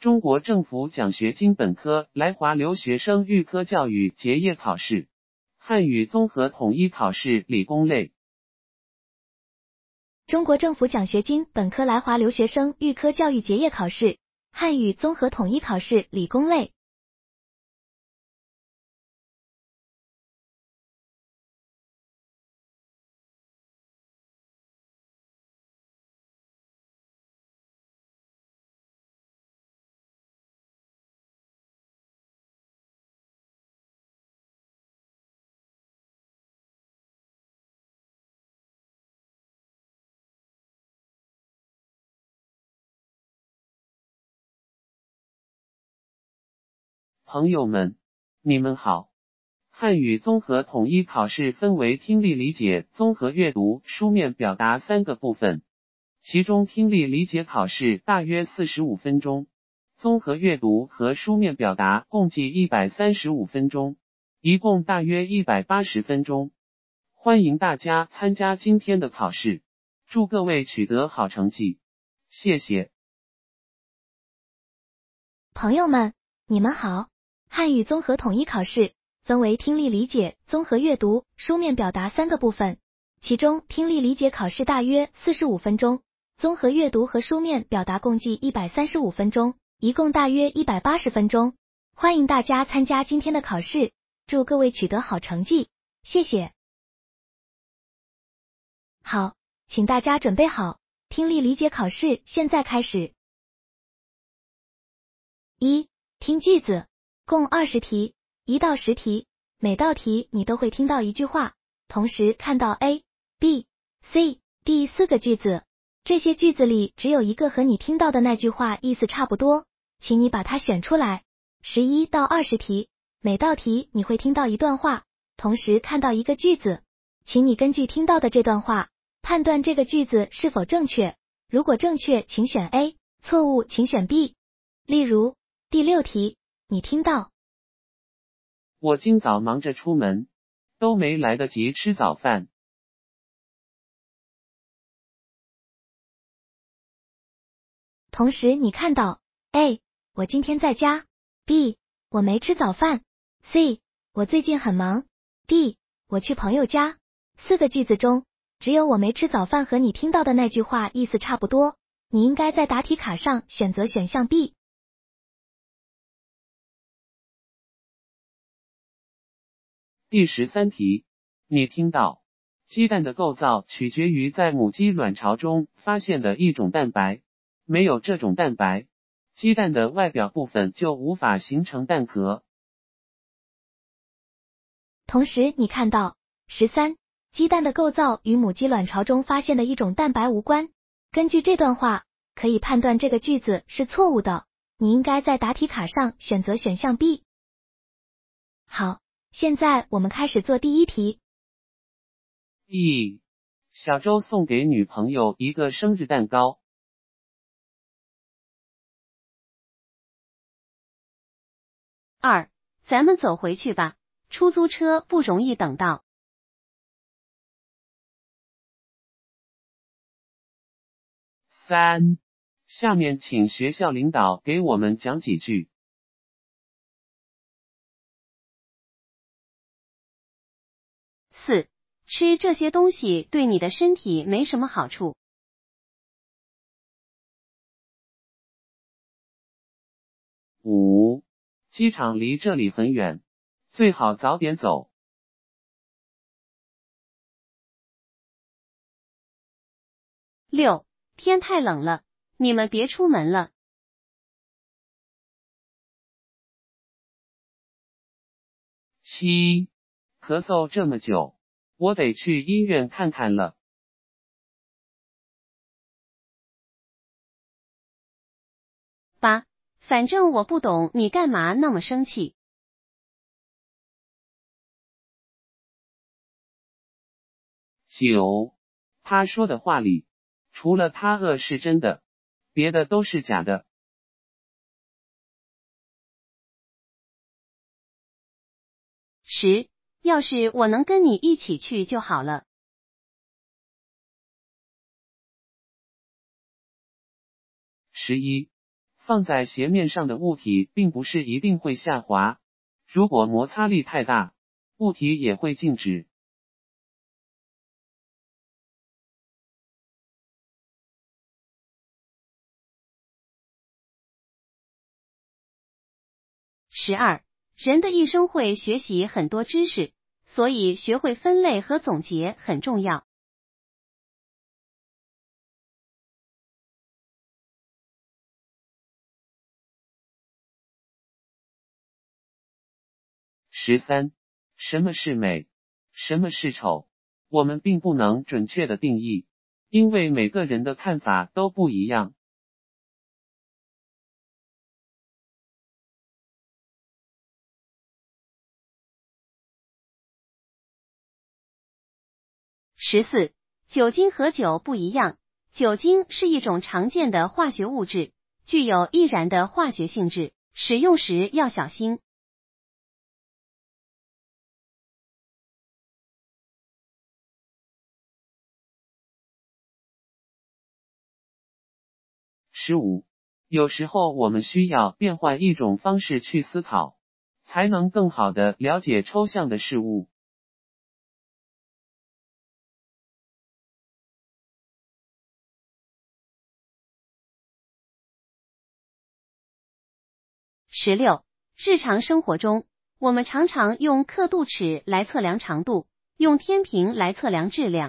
中国政府奖学金本科来华留学生预科教育结业考试，汉语综合统一考试理工类。 中国政府奖学金本科来华留学生预科教育结业考试，汉语综合统一考试理工类。 朋友们，你们好。汉语综合统一考试分为听力理解、综合阅读、书面表达3个部分，其中听力理解考试大约45分钟，综合阅读和书面表达共计135分钟，一共大约180分钟。欢迎大家参加今天的考试，祝各位取得好成绩，谢谢。 朋友们，你们好。汉语综合统一考试分为听力理解、综合阅读、书面表达3个部分，其中听力理解考试大约45分钟，综合阅读和书面表达共计135分钟，一共大约180分钟。欢迎大家参加今天的考试，祝各位取得好成绩，谢谢。好，请大家准备好，听力理解考试现在开始。1. 听句子，共20题，1到10题，每道题你都会听到一句话，同时看到 A、B、C、D 4个句子，这些句子里只有一个和你听到的那句话意思差不多，请你把它选出来。11到20题，每道题你会听到一段话，同时看到一个句子，请你根据听到的这段话，判断这个句子是否正确，如果正确请选 A， 错误请选 B。例如第6题，你听到我今早忙着出门，都没来得及吃早饭。 同时你看到 A， 我今天在家， B， 我没吃早饭， C， 我最近很忙， D， 我去朋友家。4个句子中，只有我没吃早饭和你听到的那句话意思差不多，你应该在答题卡上选择选项 B。 第13题，你听到鸡蛋的构造取决于在母鸡卵巢中发现的一种蛋白，没有这种蛋白，鸡蛋的外表部分就无法形成蛋壳。 同时你看到13，鸡蛋的构造与母鸡卵巢中发现的一种蛋白无关。根据这段话，可以判断这个句子是错误的，你应该在答题卡上选择选项 B。好，现在我们开始做第1题。 小周送给女朋友一个生日蛋糕。 2. 咱们走回去吧，出租车不容易等到。 3. 下面请学校领导给我们讲几句。 4. 吃这些东西对你的身体没什么好处。 5. 机场离这里很远，最好早点走。 6. 天太冷了，你们别出门了。 7. 咳嗽这么久，我得去医院看看了。 8. 反正我不懂你干嘛那么生气。 9. 他说的话里，除了他饿是真的，别的都是假的。 10. 要是我能跟你一起去就好了。 11. 放在斜面上的物体并不是一定会下滑，如果摩擦力太大，物体也会静止。 12. 人的一生会学习很多知识，所以学会分类和总结很重要。 13. 什么是美？什么是丑？我们并不能准确的定义，因为每个人的看法都不一样。 14. 酒精和酒不一样，酒精是一种常见的化学物质，具有易燃的化学性质，使用时要小心。 15. 有时候我们需要变换一种方式去思考，才能更好地了解抽象的事物。 16. 日常生活中，我们常常用刻度尺来测量长度，用天平来测量质量。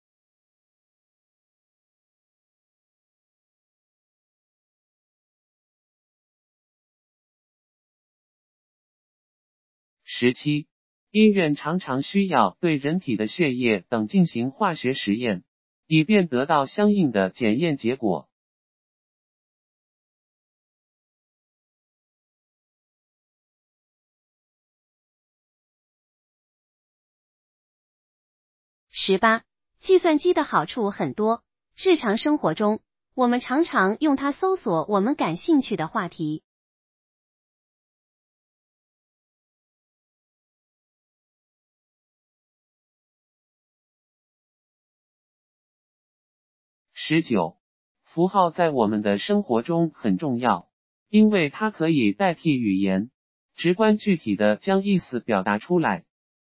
17. 医院常常需要对人体的血液等进行化学实验，以便得到相应的检验结果。 18. 计算机的好处很多，日常生活中，我们常常用它搜索我们感兴趣的话题。 19. 符号在我们的生活中很重要，因为它可以代替语言，直观具体的将意思表达出来。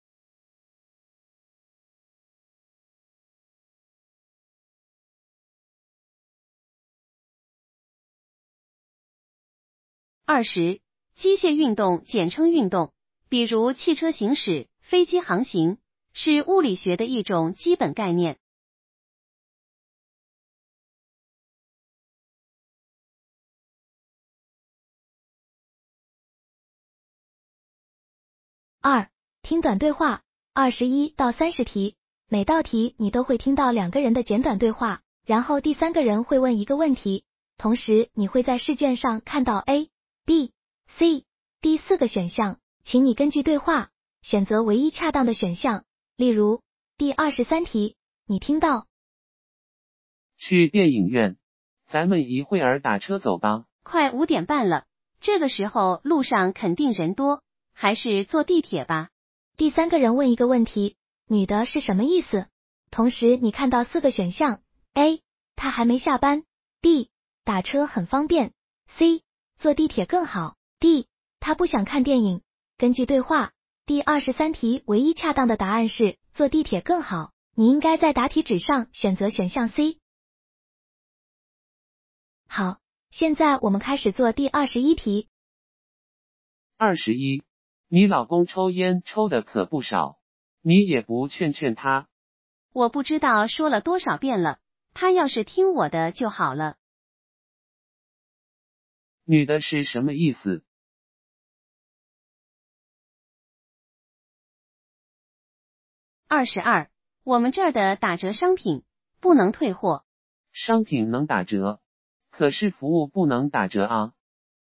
20. 机械运动简称运动，比如汽车行驶、飞机航行，是物理学的一种基本概念。 2. 听短对话，21到30题，每道题你都会听到2个人的简短对话，然后第3个人会问一个问题，同时你会在试卷上看到 A、B、C、D 4个选项，请你根据对话选择唯一恰当的选项。例如，第23题，你听到去电影院，咱们一会儿打车走吧。 快5点半了，这个时候路上肯定人多，还是坐地铁吧。 第3个人问一个问题，女的是什么意思？同时你看到4个选项 A 她还没下班， B 打车很方便， C 坐地铁更好， D 她不想看电影。根据对话，第23题唯一恰当的答案是坐地铁更好，你应该在答题纸上选择选项 C。 好，现在我们开始做第21题。 21. 你老公抽烟抽的可不少，你也不劝劝他。 我不知道说了多少遍了，他要是听我的就好了。 女的是什么意思 ？22. 我们这儿的打折商品不能退货。 商品能打折，可是服务不能打折啊。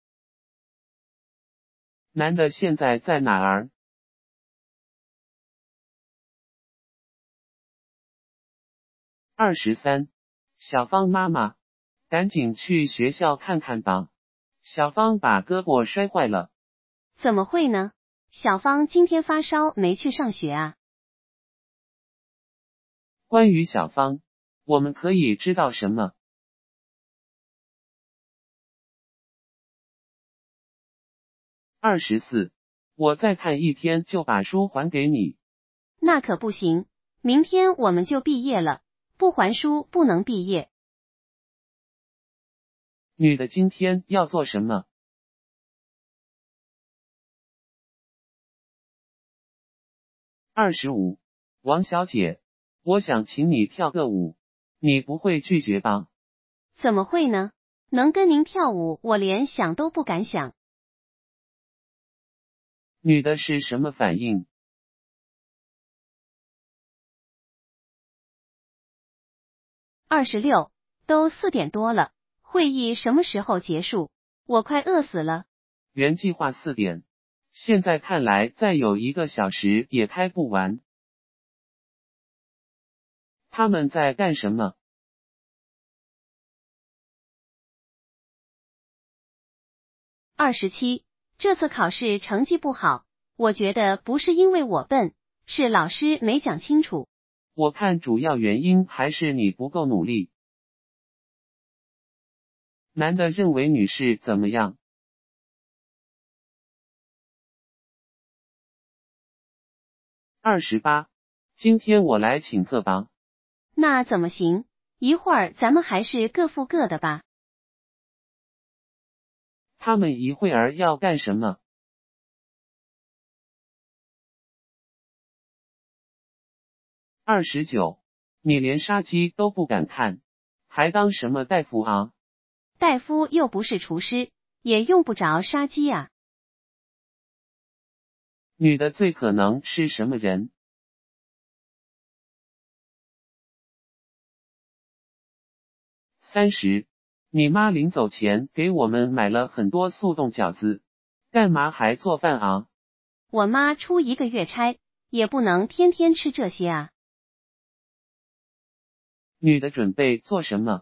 男的现在在哪儿？23. 小芳妈妈，赶紧去学校看看吧，小芳把胳膊摔坏了。 怎么会呢？小芳今天发烧没去上学啊。 关于小芳，我们可以知道什么？ 24，我再看一天就把书还给你。 那可不行，明天我们就毕业了，不还书不能毕业。 女的今天要做什么？25，王小姐，我想请你跳个舞，你不会拒绝吧？ 怎么会呢？能跟您跳舞，我连想都不敢想。 女的是什么反应 ？26，都4点多了，会议什么时候结束？我快饿死了。 原计划4点，现在看来再有1个小时也开不完。他们在干什么 ？27，这次考试成绩不好，我觉得不是因为我笨，是老师没讲清楚。 我看主要原因还是你不够努力。男的认为女士怎么样？28，今天我来请客吧。 那怎么行？一会儿咱们还是各付各的吧。 他们一会儿要干什么？29，你连杀鸡都不敢看，还当什么大夫啊？ 大夫又不是厨师，也用不着杀鸡啊。 女的最可能是什么人？30，你妈临走前给我们买了很多速冻饺子，干嘛还做饭啊？ 我妈出1个月差，也不能天天吃这些啊。 女的准备做什么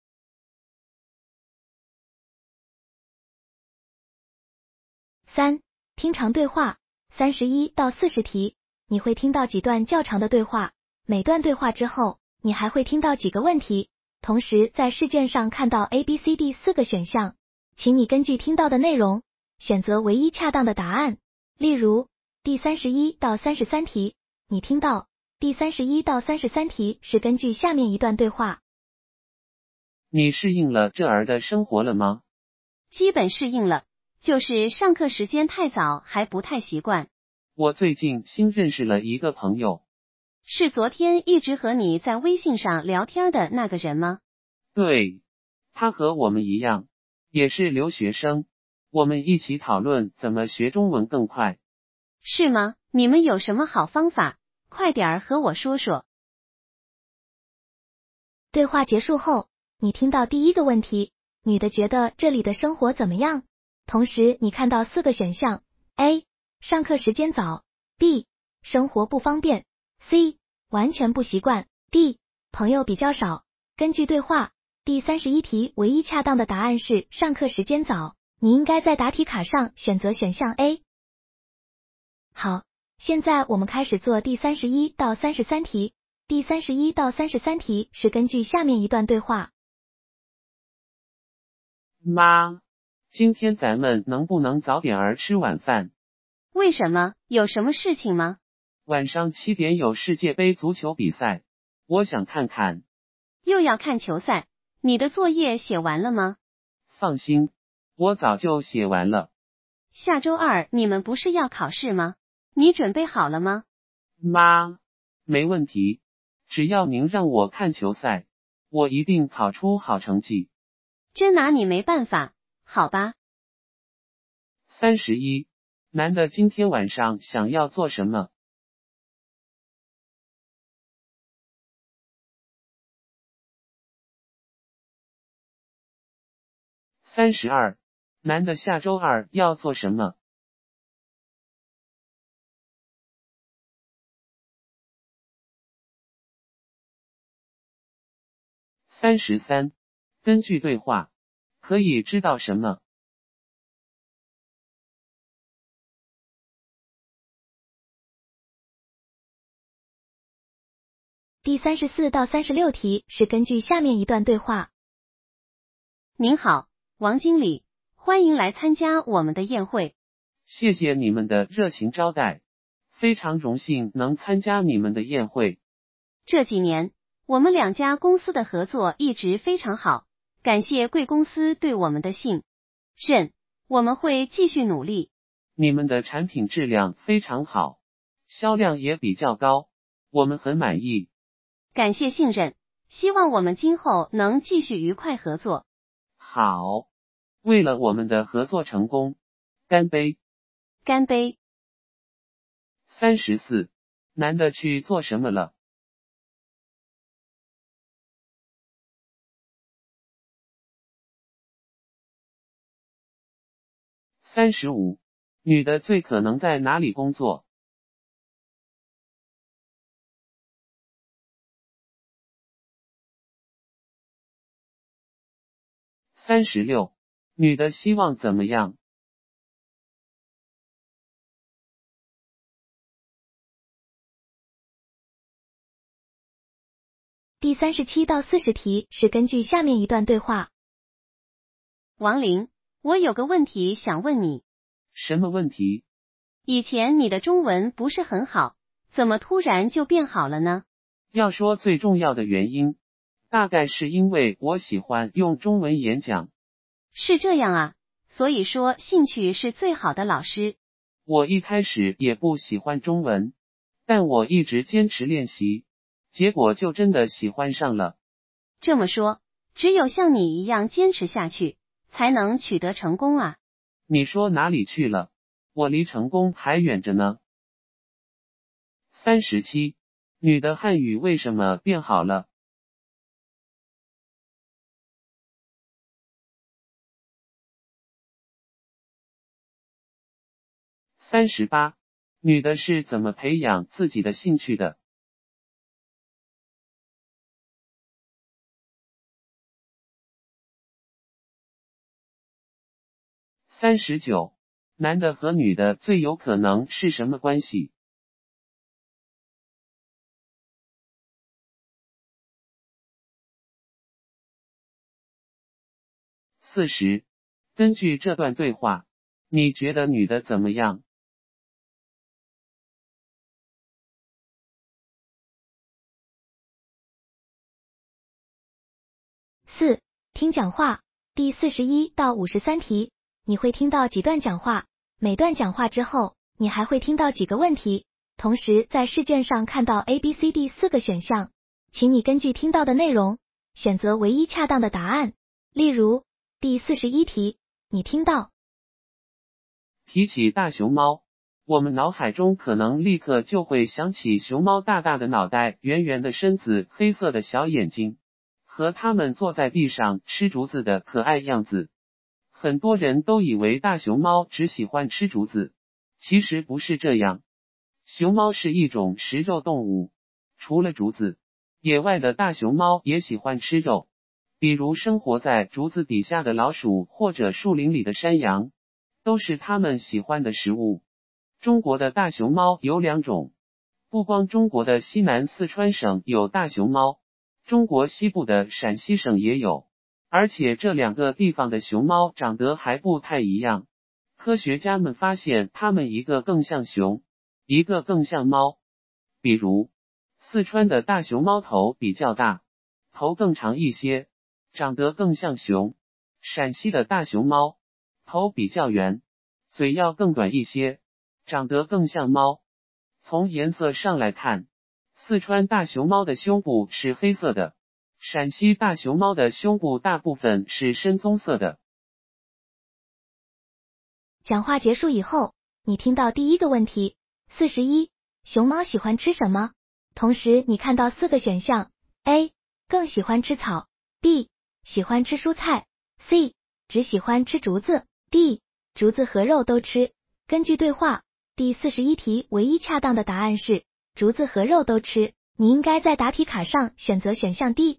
？3. 听长对话，31到40题，你会听到几段较长的对话，每段对话之后，你还会听到几个问题，同时在试卷上看到 A、B、C、D 4个选项，请你根据听到的内容，选择唯一恰当的答案。例如，第31到33题，你听到第31到33题是根据下面一段对话。 你适应了这儿的生活了吗？ 基本适应了，就是上课时间太早还不太习惯。 我最近新认识了一个朋友。 是昨天一直和你在微信上聊天的那个人吗？ 对，他和我们一样，也是留学生，我们一起讨论怎么学中文更快。 是吗？你们有什么好方法？快点儿和我说说。 对话结束后，你听到第一个问题，女的觉得这里的生活怎么样？同时你看到4个选项 ：A. 上课时间早 ；B. 生活不方便 ；C. 完全不习惯 ；D. 朋友比较少。根据对话，第31题唯一恰当的答案是上课时间早，你应该在答题卡上选择选项 A。好，现在我们开始做第31到33题。第31到33题是根据下面一段对话。 妈，今天咱们能不能早点儿吃晚饭？ 为什么？有什么事情吗？ 晚上7点有世界杯足球比赛，我想看看。 又要看球赛？你的作业写完了吗？ 放心，我早就写完了。 下周2你们不是要考试吗？你准备好了吗？ 妈，没问题，只要您让我看球赛，我一定考出好成绩。 真拿你没办法，好吧。 31，男的今天晚上想要做什么？32，男的下周2要做什么？33，根据对话，可以知道什么第34到36题是根据下面一段对话。 您好，王经理，欢迎来参加我们的宴会。 谢谢你们的热情招待，非常荣幸能参加你们的宴会。 这几年，我们两家公司的合作一直非常好，感谢贵公司对我们的信任，我们会继续努力。 你们的产品质量非常好，销量也比较高，我们很满意。 感谢信任，希望我们今后能继续愉快合作。 好，为了我们的合作成功，干杯！ 干杯 34，男的去做什么了？35，女的最可能在哪里工作？36，女的希望怎么样第37到40题是根据下面一段对话。 王玲，我有个问题想问你。 什么问题？ 以前你的中文不是很好，怎么突然就变好了呢？ 要说最重要的原因，大概是因为我喜欢用中文演讲。 是这样啊，所以说兴趣是最好的老师。 我一开始也不喜欢中文，但我一直坚持练习，结果就真的喜欢上了。 这么说，只有像你一样坚持下去，才能取得成功啊。 你说哪里去了？我离成功还远着呢。37，女的汉语为什么变好了？38，女的是怎么培养自己的兴趣的？39，男的和女的最有可能是什么关系？40，根据这段对话，你觉得女的怎么样 4. 听讲话。第41到53题，你会听到几段讲话，每段讲话之后，你还会听到几个问题，同时在试卷上看到 A、B、C、D 4个选项，请你根据听到的内容，选择唯一恰当的答案。例如，第41题，你听到提起大熊猫，我们脑海中可能立刻就会想起熊猫大大的脑袋、圆圆的身子、黑色的小眼睛，和它们坐在地上吃竹子的可爱样子。很多人都以为大熊猫只喜欢吃竹子，其实不是这样。熊猫是一种食肉动物，除了竹子，野外的大熊猫也喜欢吃肉，比如生活在竹子底下的老鼠或者树林里的山羊，都是它们喜欢的食物。中国的大熊猫有2种，不光中国的西南四川省有大熊猫，中国西部的陕西省也有，而且这2个地方的熊猫长得还不太一样。科学家们发现它们一个更像熊，一个更像猫。比如，四川的大熊猫头比较大，头更长一些，长得更像熊；陕西的大熊猫头比较圆，嘴要更短一些，长得更像猫。从颜色上来看，四川大熊猫的胸部是黑色的，陕西大熊猫的胸部大部分是深棕色的。 讲话结束以后，你听到第一个问题。41，熊猫喜欢吃什么？同时你看到4个选项 ：A. 更喜欢吃草 ；B. 喜欢吃蔬菜 ；C. 只喜欢吃竹子 ；D. 竹子和肉都吃。根据对话，第41题唯一恰当的答案是竹子和肉都吃，你应该在答题卡上选择选项 D。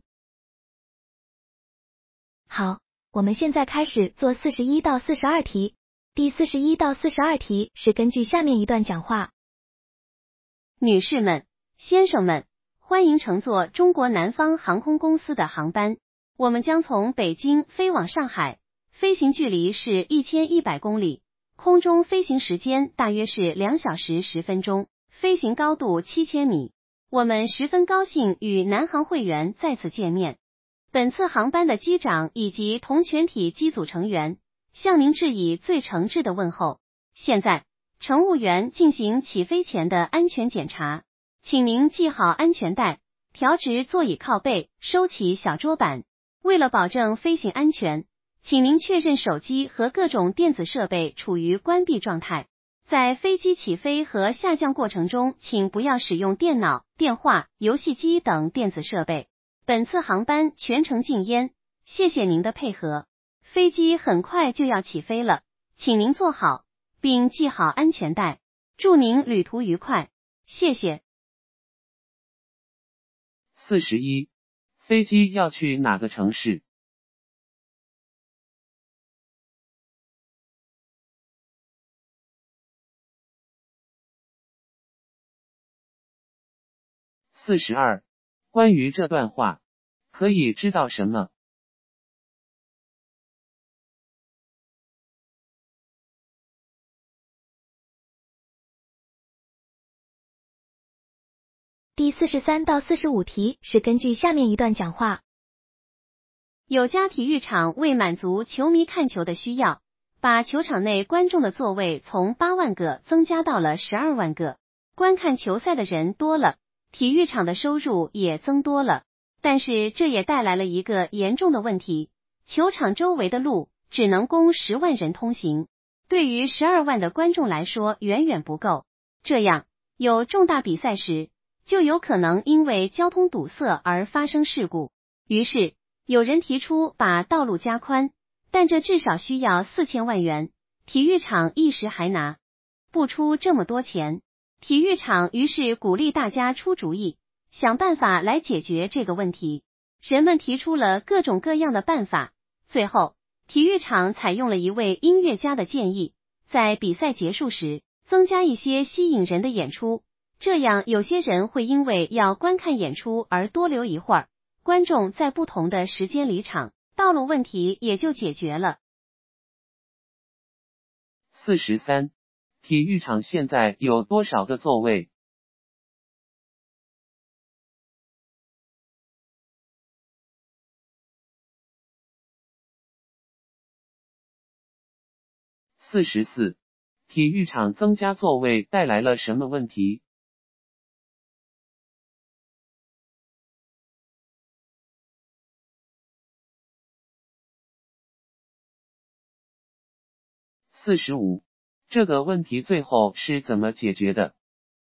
好，我们现在开始做41到42题。第41到42题是根据下面一段讲话。 女士们、先生们，欢迎乘坐中国南方航空公司的航班，我们将从北京飞往上海，飞行距离是1100公里， 空中飞行时间大约是2小时10分钟，飞行高度7000米。我们十分高兴与南航会员再次见面。本次航班的机长以及同全体机组成员向您致以最诚挚的问候。现在，乘务员进行起飞前的安全检查，请您系好安全带，调直座椅靠背，收起小桌板。为了保证飞行安全，请您确认手机和各种电子设备处于关闭状态。在飞机起飞和下降过程中，请不要使用电脑、电话、游戏机等电子设备。本次航班全程禁烟，谢谢您的配合。飞机很快就要起飞了，请您坐好，并系好安全带。祝您旅途愉快，谢谢。 41. 飞机要去哪个城市？42. 关于这段话，可以知道什么？ 第43到45题是根据下面一段讲话。 有家体育场为满足球迷看球的需要，把球场内观众的座位从8万个增加到了12万个。观看球赛的人多了，体育场的收入也增多了。但是这也带来了一个严重的问题，球场周围的路只能供10万人通行，对于12万的观众来说远远不够。这样，有重大比赛时，就有可能因为交通堵塞而发生事故。于是，有人提出把道路加宽，但这至少需要4000万元，体育场一时还拿不出这么多钱。体育场于是鼓励大家出主意，想办法来解决这个问题。人们提出了各种各样的办法，最后，体育场采用了一位音乐家的建议，在比赛结束时，增加一些吸引人的演出，这样有些人会因为要观看演出而多留一会儿，观众在不同的时间离场，道路问题也就解决了。 43. 体育场现在有多少个座位？44. 体育场增加座位带来了什么问题？45. 这个问题最后是怎么解决的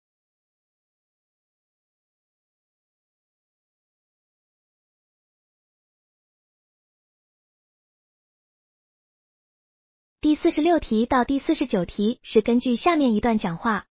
第46题到第49题是根据下面一段讲话。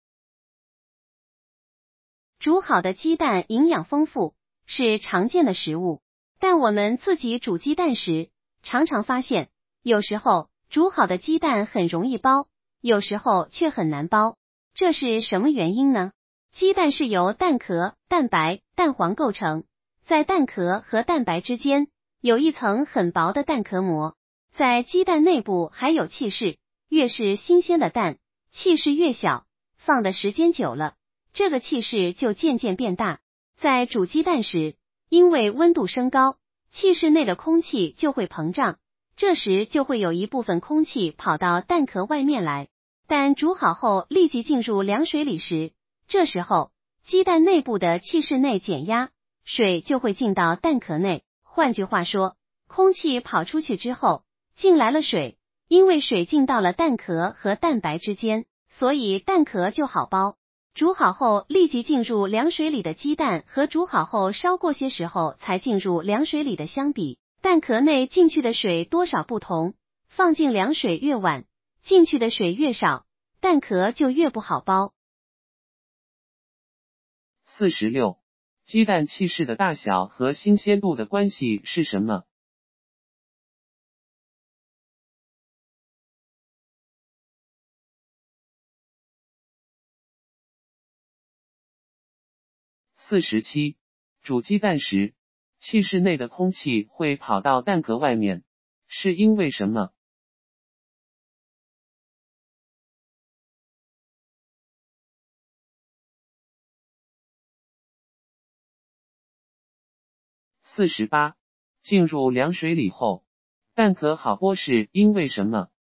煮好的鸡蛋营养丰富，是常见的食物，但我们自己煮鸡蛋时，常常发现，有时候煮好的鸡蛋很容易剥，有时候却很难剥。这是什么原因呢？鸡蛋是由蛋壳、蛋白、蛋黄构成，在蛋壳和蛋白之间有一层很薄的蛋壳膜，在鸡蛋内部还有气室，越是新鲜的蛋，气室越小，放的时间久了，这个气室就渐渐变大。在煮鸡蛋时，因为温度升高，气室内的空气就会膨胀，这时就会有一部分空气跑到蛋壳外面来。但煮好后立即进入凉水里时，这时候鸡蛋内部的气室内减压，水就会进到蛋壳内。换句话说，空气跑出去之后，进来了水，因为水进到了蛋壳和蛋白之间，所以蛋壳就好剥。煮好后立即进入凉水里的鸡蛋和煮好后稍过些时候才进入凉水里的相比，蛋壳内进去的水多少不同，放进凉水越晚，进去的水越少，蛋壳就越不好剥。 46. 鸡蛋气室的大小和新鲜度的关系是什么？47. 煮鸡蛋时，气室内的空气会跑到蛋壳外面，是因为什么 48. 进入凉水里后，蛋壳好剥是因为什么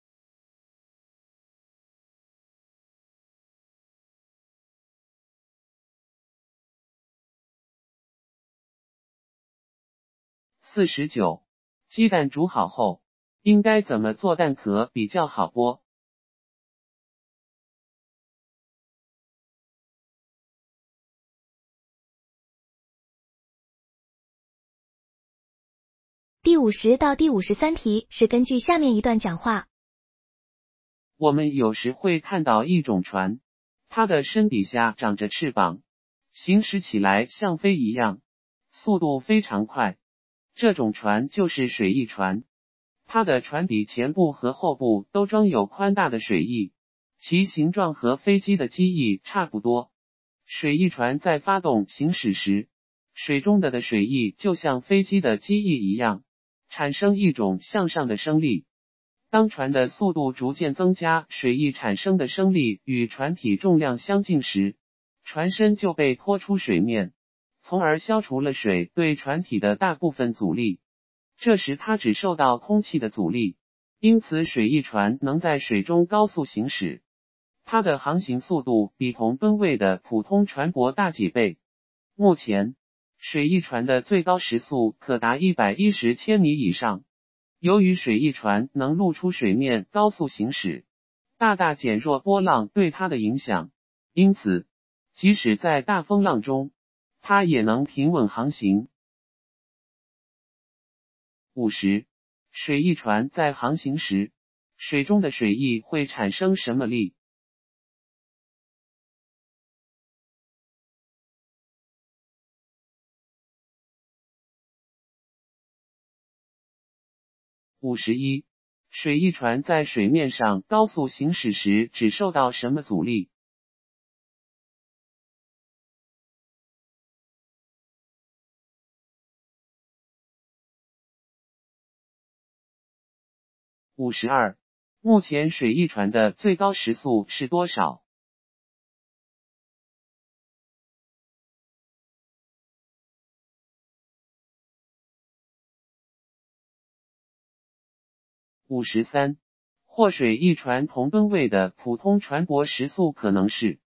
？49. 鸡蛋煮好后，应该怎么做蛋壳比较好剥？ 第50到第53题是根据下面一段讲话。 我们有时会看到一种船，它的身底下长着翅膀，行驶起来像飞一样，速度非常快。这种船就是水翼船，它的船底前部和后部都装有宽大的水翼，其形状和飞机的机翼差不多。水翼船在发动行驶时，水中的水翼就像飞机的机翼一样，产生一种向上的升力。当船的速度逐渐增加，水翼产生的升力与船体重量相近时，船身就被拖出水面，从而消除了水对船体的大部分阻力。这时它只受到空气的阻力，因此水翼船能在水中高速行驶。它的航行速度比同吨位的普通船舶大几倍。目前，水翼船的最高时速可达110千米以上。由于水翼船能露出水面高速行驶，大大减弱波浪对它的影响，因此，即使在大风浪中，它也能平稳航行。50. 水翼船在航行时，水中的水翼会产生什么力？51. 水翼船在水面上高速行驶时只受到什么阻力？52. 目前水翼船的最高时速是多少？53. 或水翼船同吨位的普通船舶时速可能是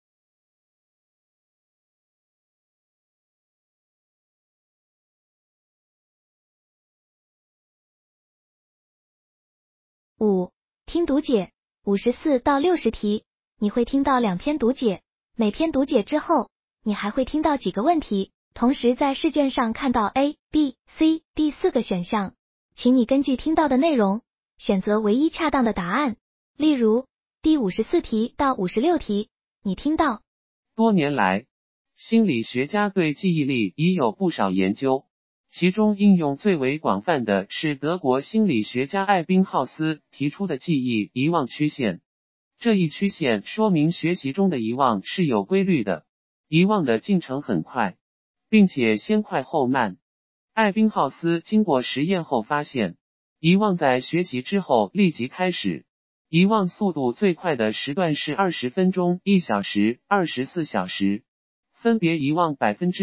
5. 听读解54到60题，你会听到2篇读解，每篇读解之后，你还会听到几个问题，同时在试卷上看到 A、B、C、D 4个选项，请你根据听到的内容，选择唯一恰当的答案。例如，第54题到56题，你听到多年来，心理学家对记忆力已有不少研究，其中应用最为广泛的是德国心理学家艾宾浩斯提出的记忆遗忘曲线。这一曲线说明学习中的遗忘是有规律的，遗忘的进程很快，并且先快后慢。艾宾浩斯经过实验后发现，遗忘在学习之后立即开始，遗忘速度最快的时段是20分钟、1小时、24小时。分别遗忘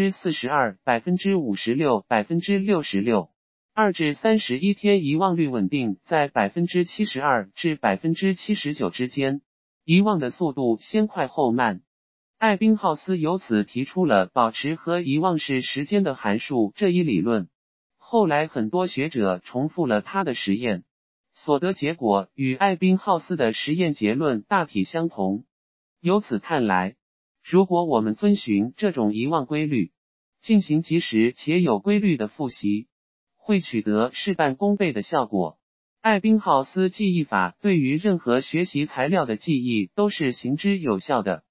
42%、56%、66%。2至31天遗忘率稳定在72%至79%之间，遗忘的速度先快后慢。艾宾浩斯由此提出了保持和遗忘是时间的函数这一理论。后来很多学者重复了他的实验，所得结果与艾宾浩斯的实验结论大体相同。由此看来，如果我们遵循这种遗忘规律，进行及时且有规律的复习，会取得事半功倍的效果。艾宾浩斯记忆法对于任何学习材料的记忆都是行之有效的。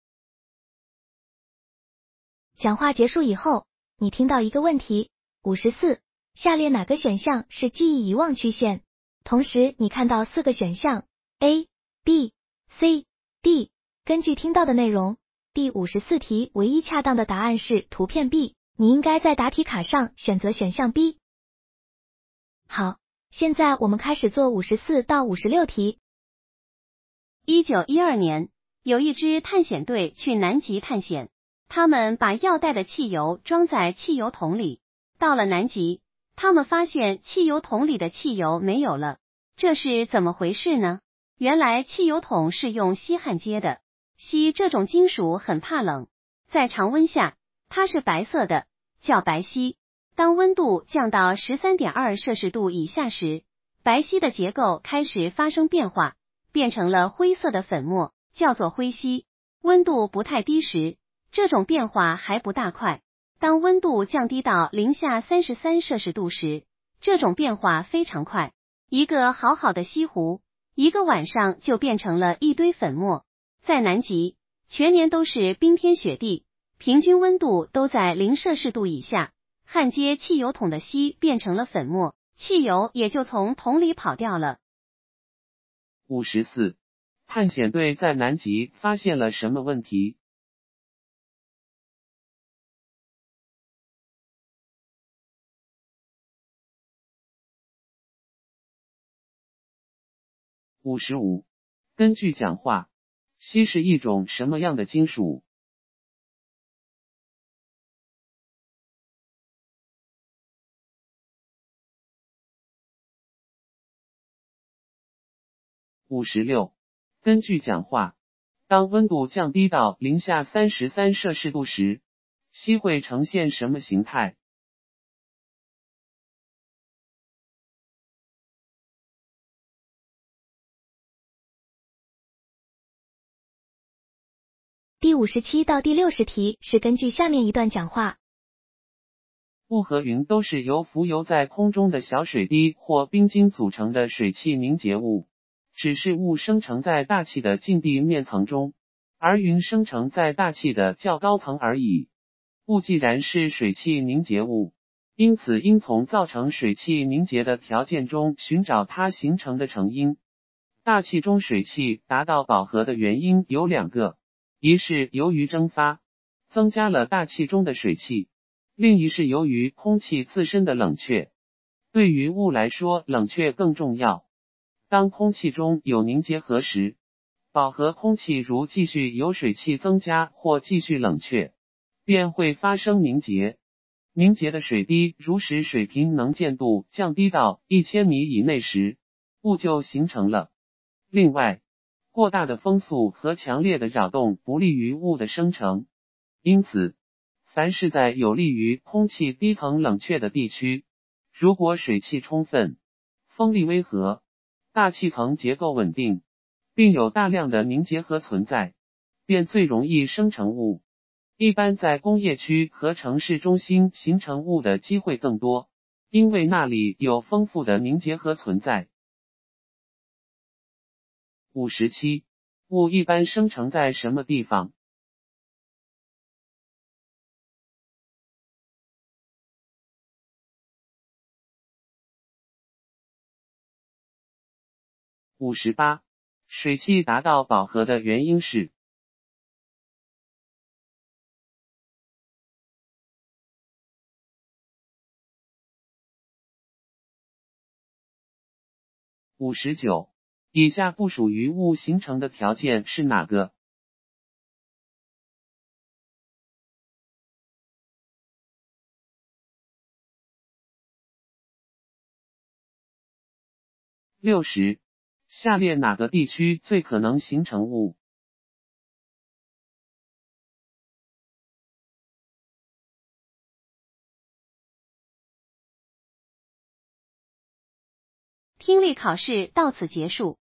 讲话结束以后，你听到一个问题54，下列哪个选项是记忆遗忘曲线？同时你看到4个选项 A、B、C、D， 根据听到的内容，第54题唯一恰当的答案是图片 B， 你应该在答题卡上选择选项 B。 好，现在我们开始做54到56题。 1912年，有一支探险队去南极探险，他们把要带的汽油装在汽油桶里。到了南极， 他们发现汽油桶里的汽油没有了，这是怎么回事呢？原来汽油桶是用锡焊接的，锡这种金属很怕冷，在常温下它是白色的，叫白锡。当温度降到 13.2 摄氏度以下时，白锡的结构开始发生变化，变成了灰色的粉末，叫做灰锡。温度不太低时，这种变化还不大快。当温度降低到零下33摄氏度时，这种变化非常快。一个好好的锡壶，一个晚上就变成了一堆粉末。在南极，全年都是冰天雪地，平均温度都在0摄氏度以下，焊接汽油桶的锡变成了粉末，汽油也就从桶里跑掉了。 54. 探险队在南极发现了什么问题？55. 根据讲话，锡是一种什么样的金属？56. 根据讲话，当温度降低到零下33摄氏度时，锡会呈现什么形态第57到第60题是根据下面一段讲话。 雾和云都是由浮游在空中的小水滴或冰晶组成的水汽凝结物，只是雾生成在大气的近地面层中，而云生成在大气的较高层而已。雾既然是水汽凝结物，因此应从造成水汽凝结的条件中寻找它形成的成因。大气中水汽达到饱和的原因有2个，一是由于蒸发，增加了大气中的水汽，另一是由于空气自身的冷却。对于雾来说，冷却更重要。当空气中有凝结核时，饱和空气如继续有水汽增加或继续冷却，便会发生凝结。凝结的水滴如使水平能见度降低到1000米以内时，雾就形成了。另外，过大的风速和强烈的扰动不利于雾的生成，因此凡是在有利于空气低层冷却的地区，如果水汽充分，风力温和，大气层结构稳定，并有大量的凝结核存在，便最容易生成雾。一般在工业区和城市中心形成雾的机会更多，因为那里有丰富的凝结核存在。57. 雾一般生成在什么地方？58. 水汽达到饱和的原因是59. 以下不属于雾形成的条件是哪个？60. 下列哪个地区最可能形成雾？ 听力考试到此结束。